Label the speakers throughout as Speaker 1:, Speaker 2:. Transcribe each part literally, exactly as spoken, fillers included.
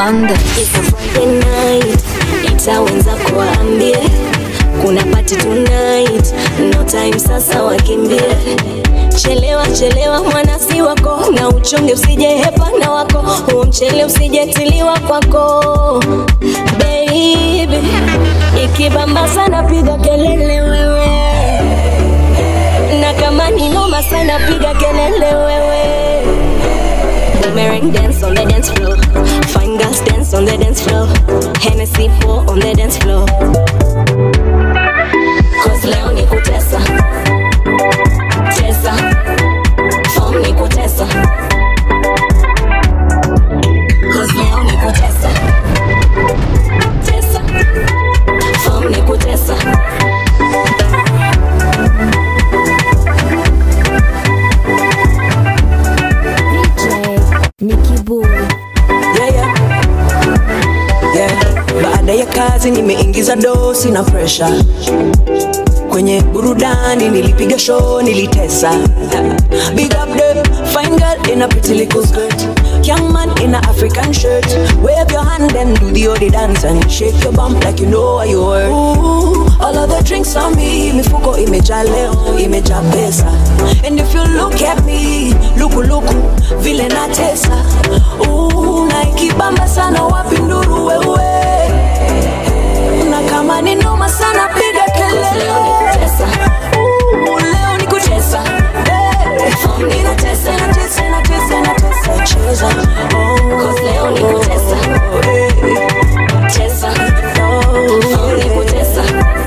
Speaker 1: Panda.
Speaker 2: It's a Friday night, itawenza kuambie kuna party tonight, no time sasa wakimbie. Chelewa chelewa mwana si wako, na uchunge usije hepa na wako, huo mchele usije tiliwa kwako. Baby, ikibamba sana piga kelele wewe, na kama ni noma sana piga kelele wewe. Boomerang dance on the dance floor, fine girls dance on the dance floor, Hennessy pour on the dance floor. Cause leo ni kutesa, tesa, form ni kutesa. Cause leo ni kutesa, tesa, form ni kutesa.
Speaker 1: Nicky Boo.
Speaker 3: Yeah, yeah. Yeah. Baada ya kazi nimeingiza dosi na pressure. Kwenye burudani nilipiga show nilitesa. Big up the fine girl in a pretty little skirt, young man in a African shirt. Wave your hand and do the odi dance and shake your bump like you know what you were. Ooh, all of the drinks on me, mifuko imejaa leo, imejaa pesa. And if you look at me, luku luku, vile na tesa. Ooh, na ikibamba sana wapi nduru wewe. Na kama ni noma sana piga kelele.
Speaker 2: Leo ni kutesa,
Speaker 3: Ooh, leo ni kutesa. Hey, nina tesa, na tesa, na tesa, na tesa, cheza. Oh,
Speaker 2: cause leo ni kutesa,
Speaker 3: hey,
Speaker 2: tesa, form ni kutesa.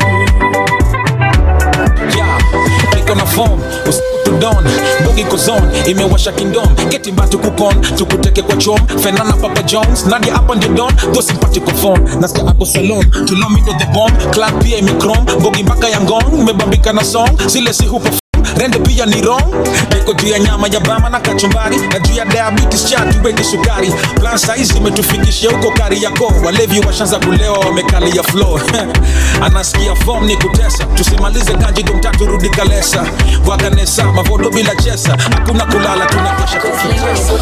Speaker 4: Yeah, niko na form, usiku don, bogi kozon, imewasha kingdom. Getting back to coupon, tukuteke kwa chom. Fenana Papa Jones, Nadia up on the don. Those sympathical phone, nasikia ako salon. Tulo me to the bomb, club pia imikrom. Bogi mpaka ya ngong, mebambika na song. Zile si hupo rende pia ni wrong. Niko juu ya nyama ya bama na kachumbari, na juu ya diabetes chatu weke sukari. Plan size imetufikishia huko kari yako. Walevi washanza kulewa wamekali ya flow. Anasikia form ni kutesa, tusimalize ganji kumtatu rudi kalesa. Wakanesa, mavodo bila chesa, hakuna kulala tunakesha kufitesa.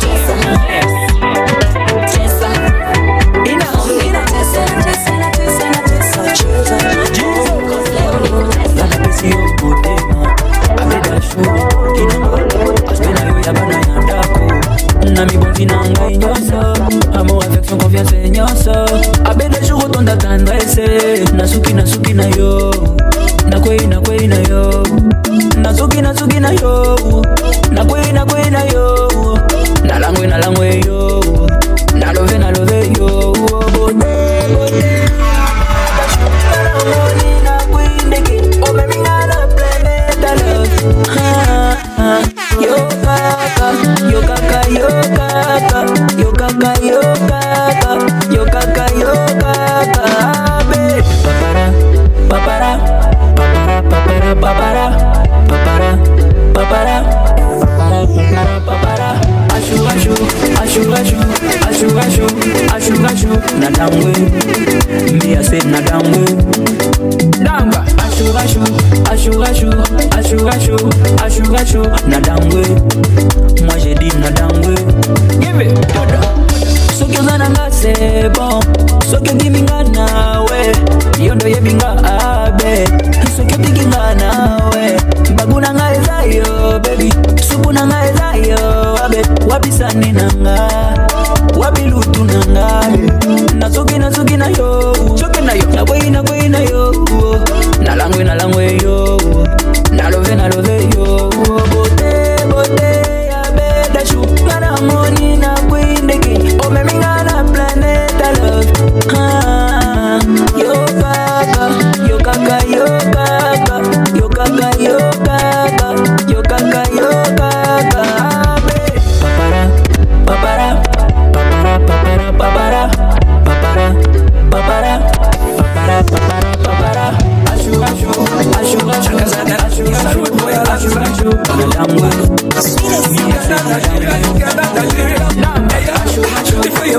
Speaker 2: Tesa,
Speaker 3: ina ina tesa, na tesa, na tesa, na tesa, cheza.
Speaker 2: cause leo ni kutesa.
Speaker 5: La pesi yo kutema, abeda show, kinamba, aspena yo ya bana ya ndako. Na mi bon finanga inyoso, amour, affection, confiance inyoso. Abeda show tonda tendresse, nasuki nasuki na yo, na kwei na kwei na yo, nasuki nasuki na yo, na kwei na kwei na yo, na langwe na langwe yo, na love na love yo, bote bote. Yo kaka, yo kaka, yo kaka, yo kaka, yo kaka, yo kaka, yo kaka, babe. Papara, papara, papara, papara, papara, papara, papara, papara, papara. Ashu, ashu, ashu, ashu, ashu, ashu, ashu, ashu. Nadamwe, me I said nadamwe. Damba, ashu, ashu, ashu, ashu, ashu, ashu, ashu, ashu. Nadamwe, moi j'ai dit nadamwe. Give it, dodo. So kiozana nga c'est bon, so kio giminga nawe, yondo yebinga abe. So kio tiginga nawe, baguna nga ezayo baby, supuna nga ezayo abe. Wabisani nanga, wabilutu nanga, nasuki nasuki na yo, choke na yo, na kwei na kwei na yo, na langwe na langwe yo, na love na love yo, bote bote ya beda shu, na moni na kwei ndeki, o me minga na planet love, ah, yo kaka, yo kaka, yo kaka, yo kaka, yo kaka, yo kaka, yo kaka, papara, papara, papara, papara, papara, papara, papara, papara, papara, papara, ashu, ashu, ashu, ashu, ashu, ashu, ashu, ashu, nadamwe,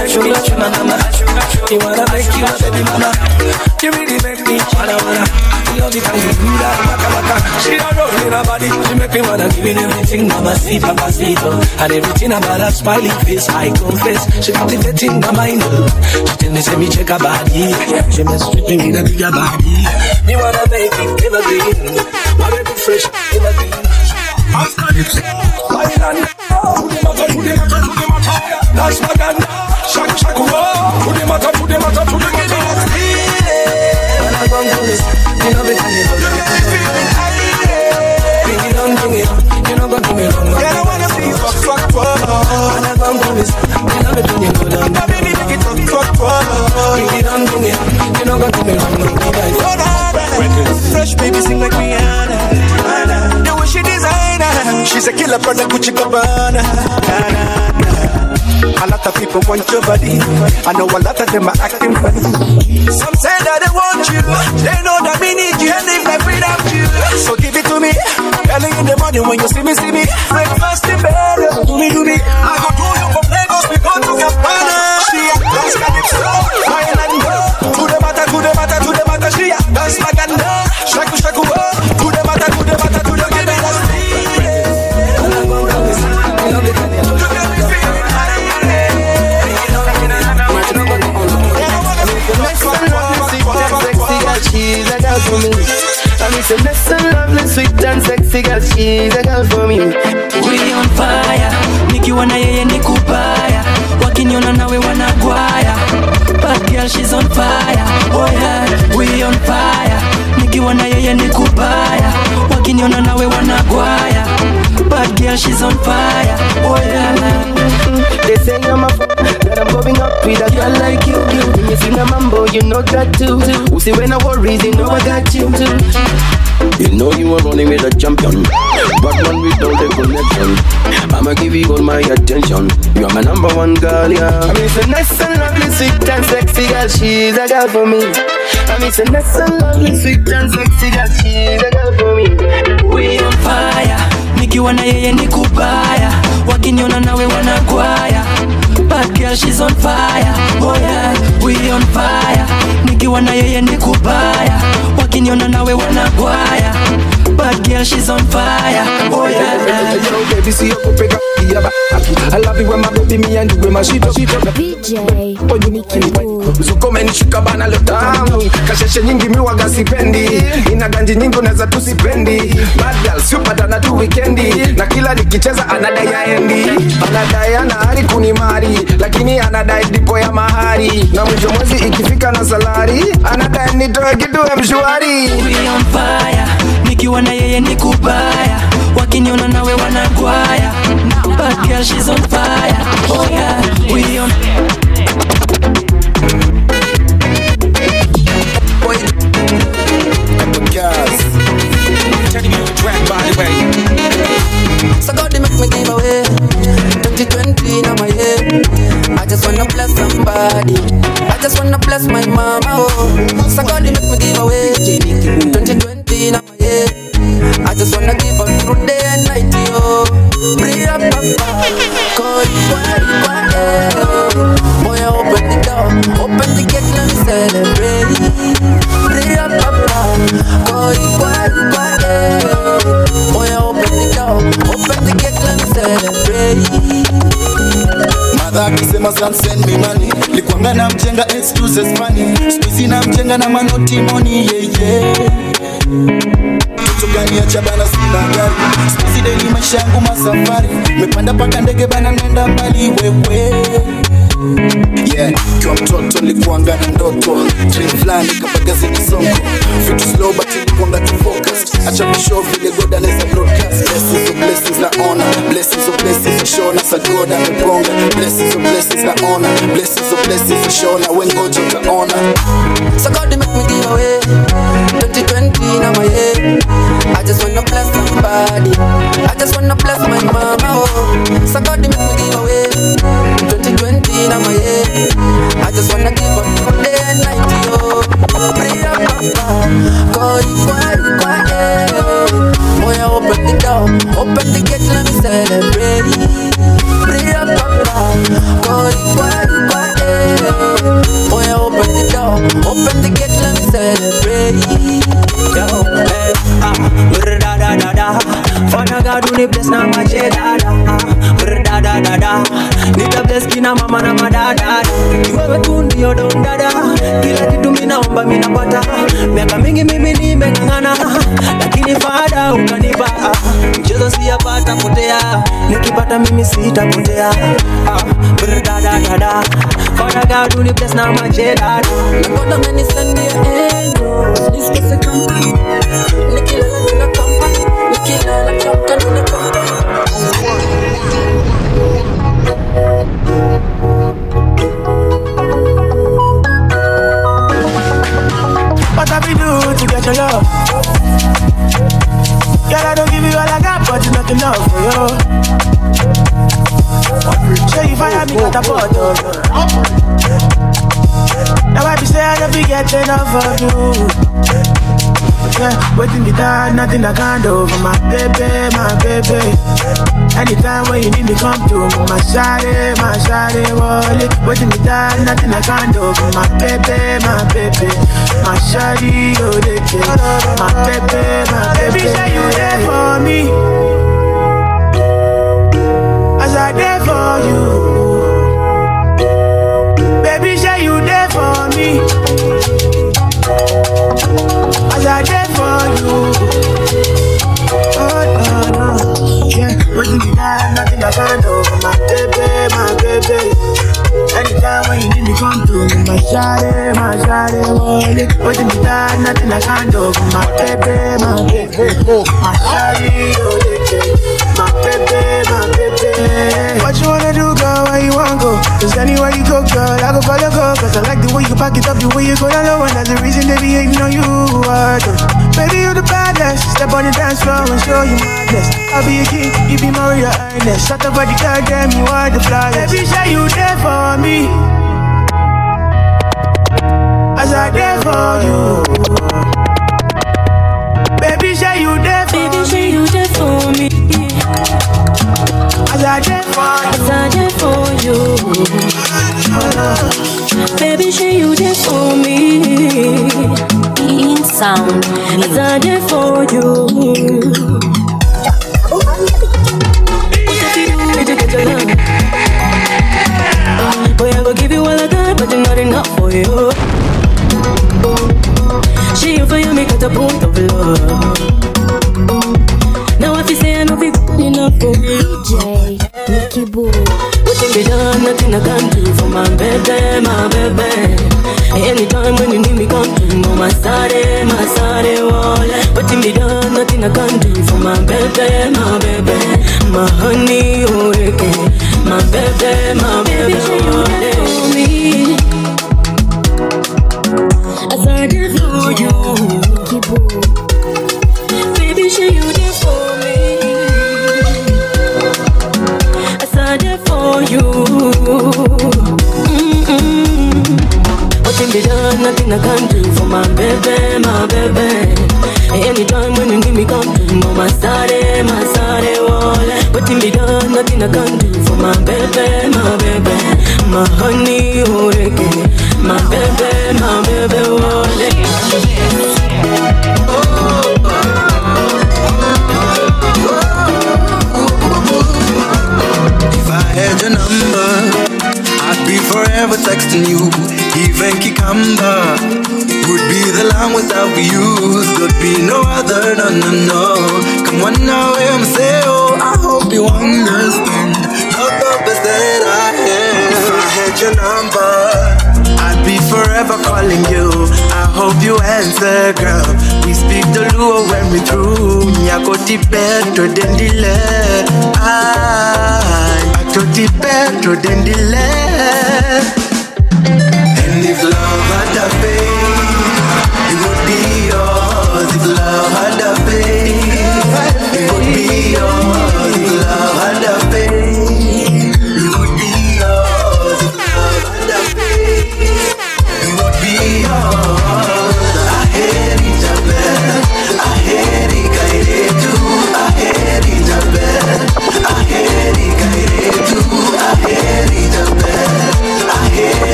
Speaker 6: you wanna make you a baby mama, you really make me wanna wanna.
Speaker 5: me love it and you do that waka waka. She a roll in her body, she make me wanna give it everything, mamacita, pasito. And everything about her smiling face, I confess. She captivating my mind. She tell me say me check her body. She mess with me with a bigger body. Me wanna make it evergreen, wanna be fresh evergreen. After the island, to the matter, to the matter, to the matter. That's my gun. Shak shak oh, to the matter, to the matter, to the matter. When I go on this, you know me can you bring it on, bring it on. You know gonna do me wrong. Yeah, I wanna see you fuck fuck. When I go on this, you know me can you go down. Baby, make it fuck fuck. Bring it on, bring it on. You know gonna do me wrong. Fresh baby sing like Rihanna. The way she designer, she's a killer from the Gucci Gabbana. A lot of people want your body. I know a lot of them are acting funny. Some say that they want you, they know that we need you and live life without you. So give it to me, early in the morning when you see me, see me. Breakfast in bed, do me, do me. I go do you from Lagos, we go to Gabbana. She a dance calypso, fine and go. To the matter, to the matter, to the matter. She a dance maganda, shaku shaku oh. To the matter, to the matter, to the give me that speed. I love it, I love it. She's a girl for me. I miss a nice and lovely, sweet and sexy girl. She's a girl for me.
Speaker 1: We on fire, nikiwana yeye ni kubaya, wakiniona nawe wanagwaya. Bad girl she's on fire, oh yeah. We on fire, nikiwana yeye ni kubaya, wakiniona nawe wanagwaya. Bad girl she's on fire, oh yeah.
Speaker 5: They say I'm a f***, that I'm going up with a girl like you. When you sing a mambo, you know that too. Who say when I worry, they know I got you too. You know you are running with a champion, but one without a connection. I'ma give you all my attention. You are my number one girl, yeah. I mean, it's a nice and lovely, sweet and sexy girl. She's a girl for me. I mean, it's a nice and lovely, sweet and sexy girl. She's a girl for me.
Speaker 1: We on fire, nikiwana yeye ni kubaya, wakiniona nawe wanagwaya. Bad girl she's on fire, oh yeah. We on fire, nikiwana yeye ni kubaya, wakiniona nawe wanagwaya. Bad girl she's on fire, oh yeah.
Speaker 5: Yo baby, see you go pick up the yaba. I love it when my baby me and you when my shit up.
Speaker 2: D J
Speaker 5: Oh you need to so come and shika bana lotamu. Kasheshe nyingi mi waga sipendi. Ina ganji nyingi unaweza tusipendi. Bad girl super tana tu weekendi. Na kila nikicheza anadai aendi. Anadai ana hari kunimari, lakini anadai dipo ya mahari. Na mwisho mwezi ikifika na salari, anadai nitoe kitu ya mshwari.
Speaker 1: We on fire, nikiwana yeye ni kubaya, wakiniona nawe wanagwaya. Bad girl she's on fire, oh yeah. We on
Speaker 4: Boy, couple girls turning you a track by the way.
Speaker 3: So God, they make me give away twenty twenty now my head. I just wanna bless somebody. I just wanna bless my mama, oh. So God, they make me give away twenty twenty now my head. I just wanna give up through day and night, yo. Bring up, papa. Call you, quiet, quiet. Boy, I open the door, open the gate, let me celebrate. Bring up, papa. Call you, quiet, quiet. Boy, I open the door, open the gate, let me celebrate.
Speaker 6: Mother akisema son send me money, likwanga na mjenga excuses funny. Squeezy na mjenga na manoti money, yeah yeah. Gani ya chabana sina gari, squeezy daily maisha yangu masafari. Mepanda paka ndege bana nenda mbali wewe. Yeah, kwa mtoto nilikuanga na ndoto, dream flani kapaga zini songo. Fit slow but nilikuanga too focused. Acha mishow vile God anaweza broadcast. Blessings of blessings na honor, blessings of blessings show na sagoda meponga. Blessings of blessings na honor, blessings of blessings show na when God you honor.
Speaker 3: So God they make me give away twenty twenty now my head. I just wanna bless somebody. I just wanna bless my mama, oh. So God they make me give away twenty twenty now my head. I just wanna give up for day and night, yo. Pray up, papa. God you quiet, quiet. Boy I open the door, open the gate, let me celebrate. Pray up, papa. God you quiet, quiet. Boy I open the door, open the gate, let me celebrate. Yeah. Father God, uni bless na mache dada. Brr dada dada. Nita bless kina mama na madada. Iwewe tu ndio don dada. Kila kitu mina omba mina pata. Miaka mingi mimi nimeng'ang'ana, lakini Father ukanipa. Mchezo siyapata potea, nikipata mimi sitapotea. Brr dada dada. Father God, uni bless na mache dada. Nakonda meni send your angels. This is a company. Nikilala nina company. Nikilala chapter nina company.
Speaker 7: What have you do to get your love? Girl, I don't give you all I got, but it's not enough for you. Show you fire, me got a photo. Now I be say I don't be getting enough of you. Yeah, waiting me down, nothing I can't do for my baby, my baby. Anytime when you need me, come to me, my shawty, my shawty, wallet. Waiting me down, nothing I can't do for my baby, my baby. My shawty, oh, they care. My baby, my baby. Baby, say you there for me, as I there for you. Baby, say you there for me, as I there for you. Oh, no, no. Yeah, waiting me down, nothing I can't do for my baby, my baby. Anytime when you need me, come to me, my shawty, my shawty, wallet. Waiting me down, nothing I can't do for my baby, my baby. My shawty, wallet, my baby, my baby. What you wanna do, girl? Where you wanna go? Cause anywhere you go, girl, I go follow, go. Cause I like the way you back it up, the way you go down low. And that's the reason they be hating on you. Baby, you the baddest. Step on the dance floor and show you madness. I'll be a king, you be my real highness. Shut up for the girl, damn, you are the flyest. Baby, say you there for me, as I there for you. Baby, say you there for
Speaker 2: Baby,
Speaker 7: me.
Speaker 2: say you there for me,
Speaker 7: As I there for you.
Speaker 2: as I there for you. Baby, say you there for me. In sound, as I there for you. What if you do to get your love? Boy, I go give you all I got, but you're not enough for you. She you for you, make it a point of love. Now if you say I know be good enough for me,
Speaker 8: D J Nicky Boo.
Speaker 2: nothing be done, nothing I can do for my baby, my baby. Anytime when you need me, come to me, my side, my side wall. Nothing be done, nothing I can do for my baby, my baby. My honey, oh, okay. My baby, my baby, oh, for me. As I did for you,
Speaker 8: Nicky Boo.
Speaker 2: baby, she you there for me. As I there for you. Mm-mm. Nothing be done, nothing I can do for my baby, my baby. Anytime when you need me, come to me, my side, my side wall. Nothing be done, nothing I can do for my baby, my baby. My honey, oh, okay. My baby, my baby, wall.
Speaker 9: If I had your number, I'd be forever texting you. Even Kikamba would be the line without you. There'd be no other, no, no, no. Come on now, I'm say, oh, I hope you understand. Not the best that I have. If I had your number, I'd be forever calling you. I hope you answer, girl. We speak the Luo when we through. Nyakoti better than delay. I Akoti better than delay. And if love had a fate, it would be yours. If love had a fate, it would be yours. If love had a fate, it would be yours. If love had a fate, it would be yours. I hate it, I hate it, I hate it too. I hate it, I hate it, I hate it too. I hate it,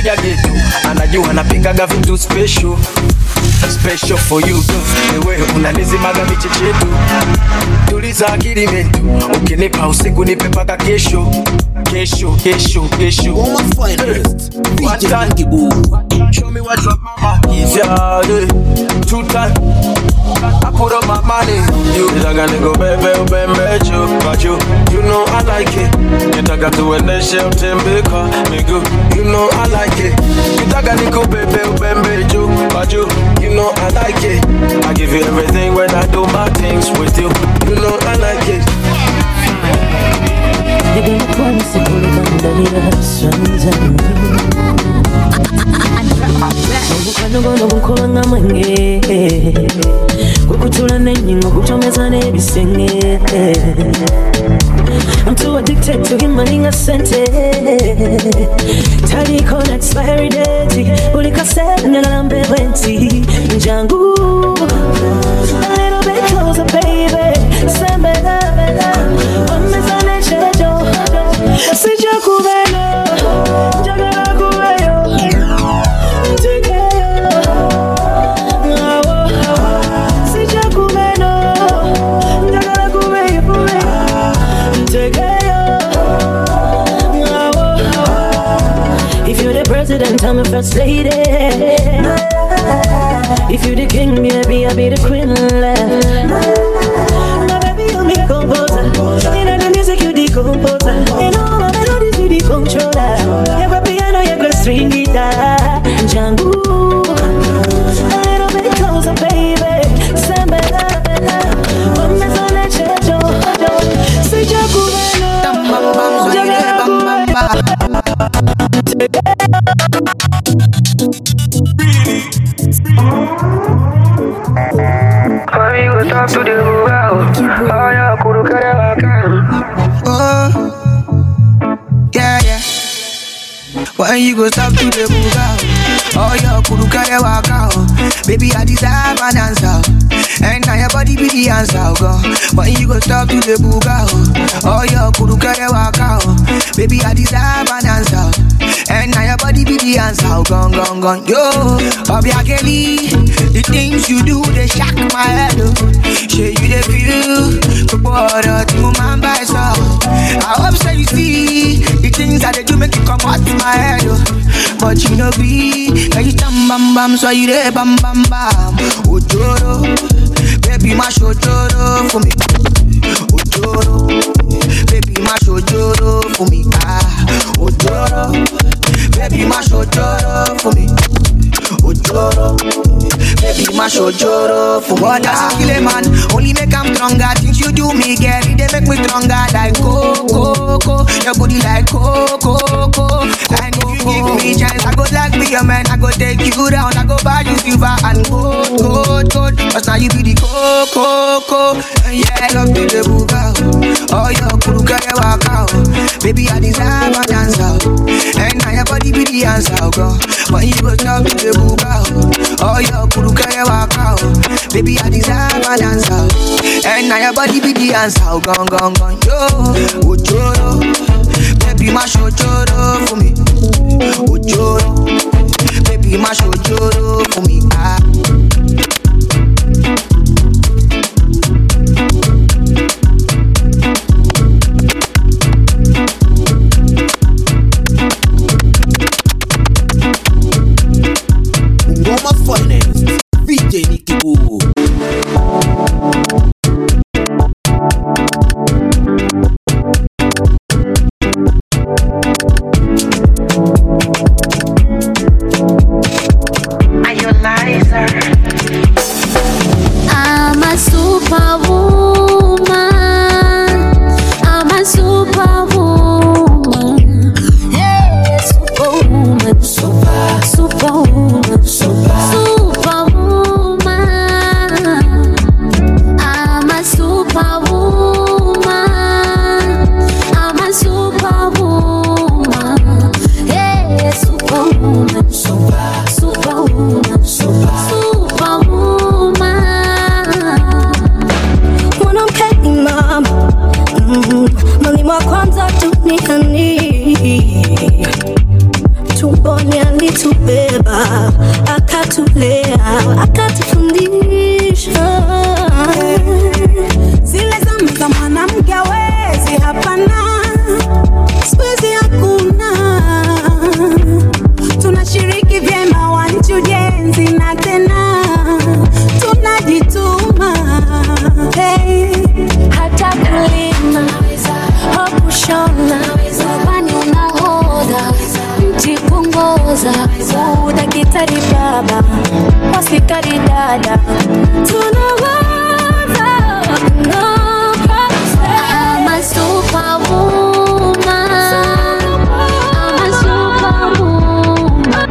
Speaker 10: kuja getu, anajua napikaga vitu special special for you. Ewe unanizimaga michechetu, tuliza akili mentu, ukinipa usiku nipe paka kesho kesho kesho kesho.
Speaker 11: All my finest
Speaker 10: One time, show me what your mama is, yeah. Two time, I put up my money. You gonna go baby, baby, you, but you, you know I like it. You talk to when they shout Tembeka, me go, you know I like it. You talk to go baby, baby, you, but you, you know I like it. I give you everything when I do my things with you. You know I like it.
Speaker 5: Nogono bukolanga mwenge kukutula nenyingo kutomeza nebisenge. I'm too addicted to him maninga sente taliko na expiry date ulika set nyala mbenti njangu a little bit closer baby sembeda omezane chejo sija kubeno jagala kubeyo President, I'm a first lady. If you the king, baby, I'll be the queen. My baby, you me composer. In all the music, you the composer. In all my melodies, you the controller. You have a piano, you have a string guitar. Django, a little bit closer, baby. Samba, one is on a church. Say Jacubano, talk to the world. Oh yeah, kuru kare waka. Oh, yeah yeah. When you go stop to the buga, oh yeah, kuru kare waka. Baby, I deserve an answer, and now your body be the answer, go. When you go stop to the buga, oh yeah, kuru kare waka. Baby, I deserve an answer, and now your body be the answer, gone gone gone. Yo, Obiageli, the things you do they shock my head. Say you they feel the border to my by so. I hope so you see the things that they do make you come out to my head. But you know be, can you tam bam bam so you they bam bam bam. Ojoro, baby mash ojoro for me. Ojoro, baby mash ojoro for me. Ah, ojoro, baby mash ojoro for me. Ojoro, baby mash ojoro for me. What does kill a man? Only make him stronger. Things you do me, girl, they make me stronger. Like coco, coco, your body like coco, coco. And if you give me chance, I go like be your man. I go take you down. I go buy you silver and gold, gold, gold. Cause now you be the coco, coco. And yeah, I love to the buga. Oh, your kuru kare waka. Baby, I deserve an answer, and now your body be the answer, girl. When you go talk to the buga, oh, your kuru kare waka. Baby, I deserve an answer, and now your body be the answer, gone, gone, gone. Yo, ojoro, baby, mash ojoro for me. Ojoro, baby, mash ojoro for me. Ah.
Speaker 2: tumboni alitubeba, akatulea, akatufundisha. Zile zama za mwanamke hawezi, hapana, siku hizi hakuna. Tunashiriki vyema wanchi ujenzi na tena tunajituma. Hey.
Speaker 11: Hata kulima, au kushona, bani unahodha, mti kungoza, udakitari baba, wasikari dada, tunawaza, no problem. I'm a superwoman, I'm a superwoman.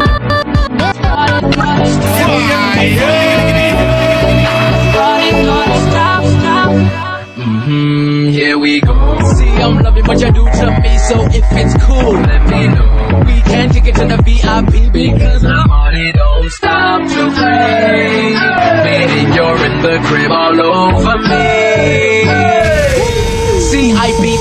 Speaker 12: Mm-hmm, here we go. See, I'm loving what you do to me, so if it's cool, let me know. We can take it to the V I P because the party don't stop to play. Baby, you're in the crib all over me. C I B.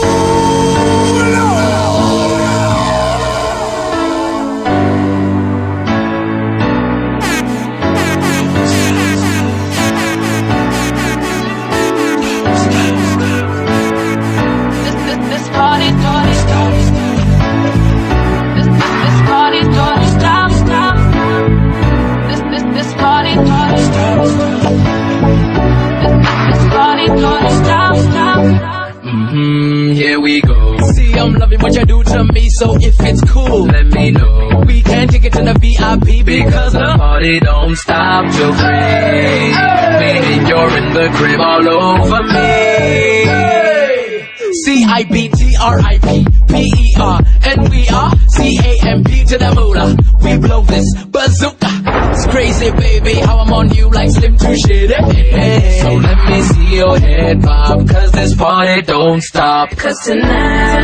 Speaker 12: Mm-hmm, here we go. See, I'm loving what you do to me, so if it's cool, let me know. We can take it to the V I P because the party don't stop till three. Baby, you're in the crib all over me. C I B T R I P P E R, and we are C A M P to the moolah. We blow this bazooka. It's crazy, baby, how I'm on you like Slim to shit. Hey, so let me see your head bob, cause this party don't stop. Cause tonight,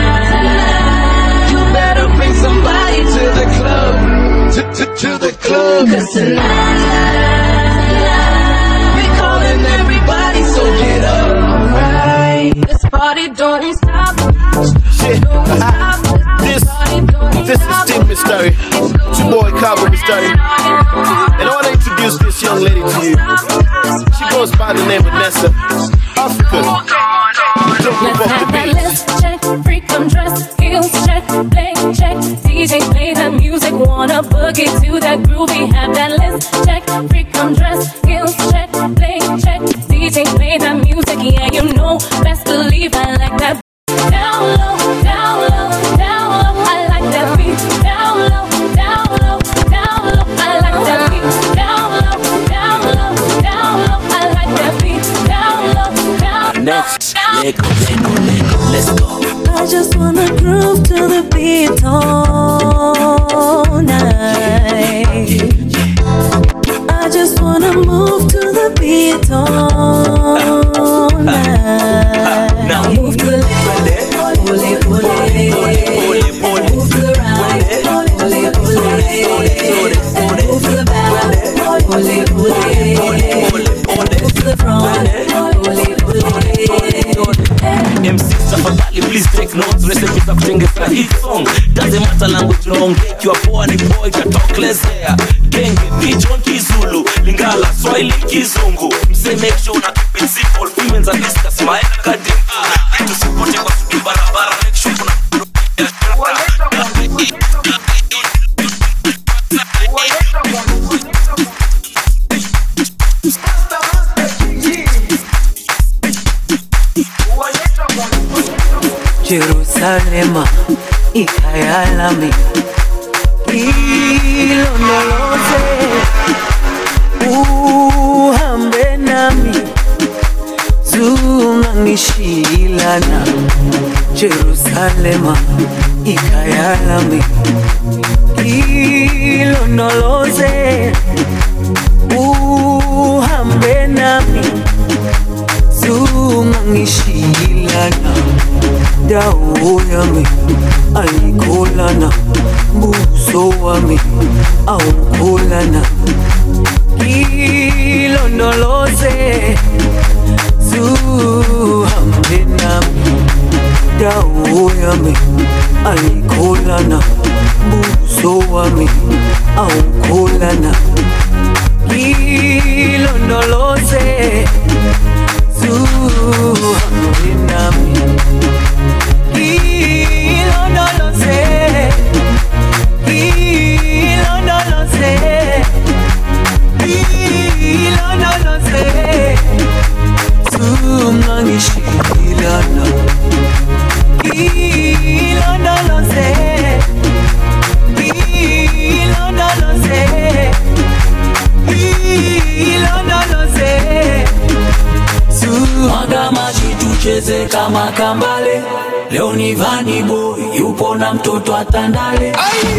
Speaker 12: you better bring somebody to the club, to, to, to the club. Cause tonight, we're calling everybody, so get up. Alright, this party don't stop.
Speaker 13: Shit.
Speaker 12: Don't stop.
Speaker 13: This, this is Steve Mystery. It's your boy Cowboy Mystery. And I want to introduce this young lady to you. She goes by the name of Nessa. African. Jump
Speaker 11: Let's
Speaker 13: above the
Speaker 11: have that
Speaker 13: beat.
Speaker 11: list check, freedom dress, heels check, play check, D J play that music, wanna boogie to that groovy. Have that list check, freedom dress, heels check, play check, D J play that music, yeah you know, best believe I like that. Down low, down low, down low, I like that beat. Down low, down low, down low, I like that beat. Down low, down low, down low, I like that beat. Down low, down low.
Speaker 1: Next, Lego, Lego, Lego, let's go.
Speaker 2: I just wanna groove to the beat all night. I just wanna move to the beat all night.
Speaker 1: Now
Speaker 2: move to the left, pull it, pull it, move to the right, pull it, pull it, move to the back, pull it, pull it, move to the front, pull it, pull it.
Speaker 1: M C tafadhali please take notes, recipe za kutengeza hit song. Doesn't matter language unaongea, kiwa poa ni boy katoklezea. Genge, Pigeon, Kizulu, Lingala, Swahili, Kizungu. Mse make sure una keep it simple, women's and discuss smile kadim. Vitu sipote kwa suki barabara, make sure kuna
Speaker 3: Jerusalema ikayalami ilondoloze uhambe nami zungangishilana. Jerusalema ikayalami ilondoloze uhambe nami zungangishilana. Dawo yami ayikolana, buso wami awukolana. Ilondoloze zuhambe nami. dawo yami ayikholana buso wami awukholana ilondoloze zuhambe nami ilondoloze ilondoloze ilondoloze zungangishilana ilondoloze ilondoloze ilondoloze mwaga maji tucheze kama kambale leo ni Vanny Boy yupo na mtoto atandale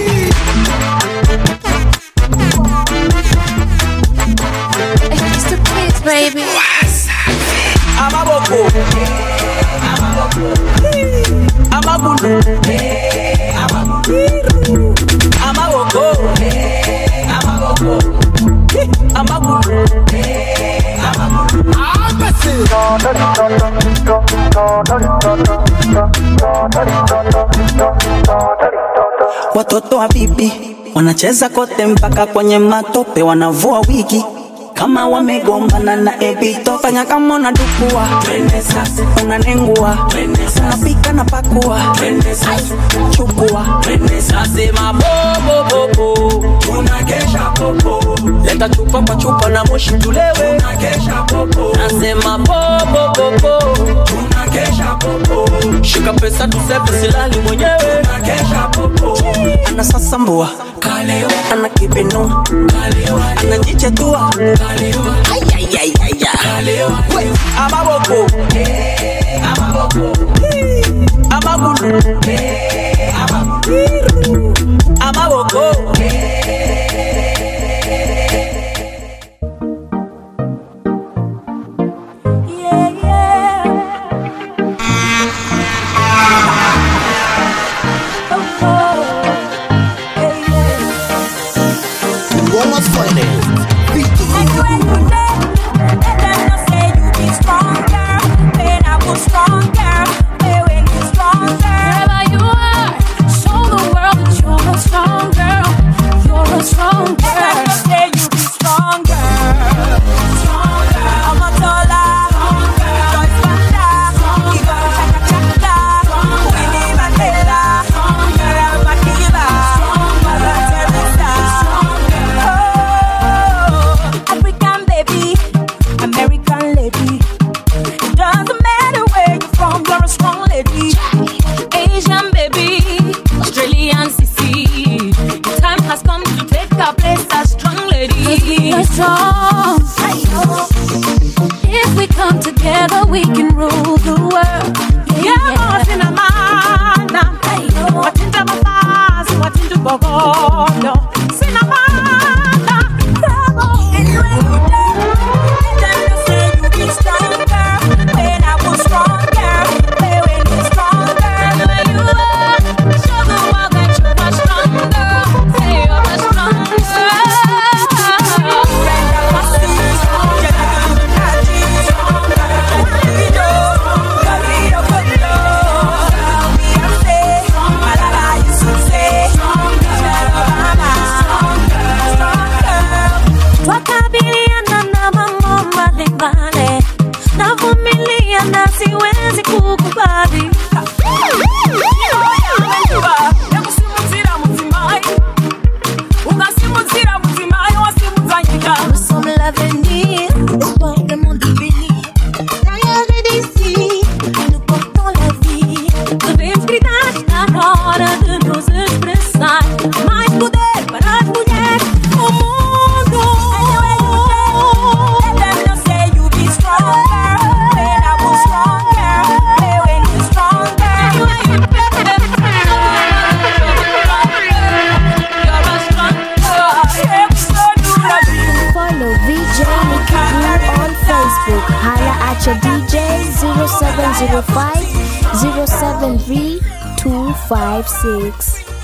Speaker 11: It's the kids, baby.
Speaker 3: Amaboko Amaboko Amabulu Amabulu Amaboko Amaboko Amabulu watoto wa bibi wanacheza kote mpaka kwenye matope wanavua wigi kama wamegombana na ebito fanya kama unadukua unanengua unapika na pakua chukua nasema bobo bobo tunakesha popo leta chupa kwa chupa na moshi tulewe tunakesha popo nasema bobo bobo tunakesha popo shika pesa tusepe silali mwenyewe tunakesha popo anasasambua kalewa ana kibeno kalewa anajichetua kalewa ay ay ay ay kalewa amaboko amaboko amabulu amabulu amaboko
Speaker 11: If we come together, we can rule the world. Yeah, yeah. Sinamana, watinda mafasi, watinda bogodo. Sinamana, come on. And when you did, then you say you be stronger. When I was stronger, when you're stronger, when you are, show the world that you are stronger. Say you're the stronger. Na siwezi kukubali nous sommes l'avenir, au bord de mon devenir. Derrière les désirs, nous portons la vie. Devemos gritar na hora de nos expressar. Mais poder para as mulheres no mundo. Let them say you be stronger. When I was stronger, when you're stronger.
Speaker 8: Follow V J Nicky Boo on Facebook. Holla at your D J zero seven zero five zero seven three two five six.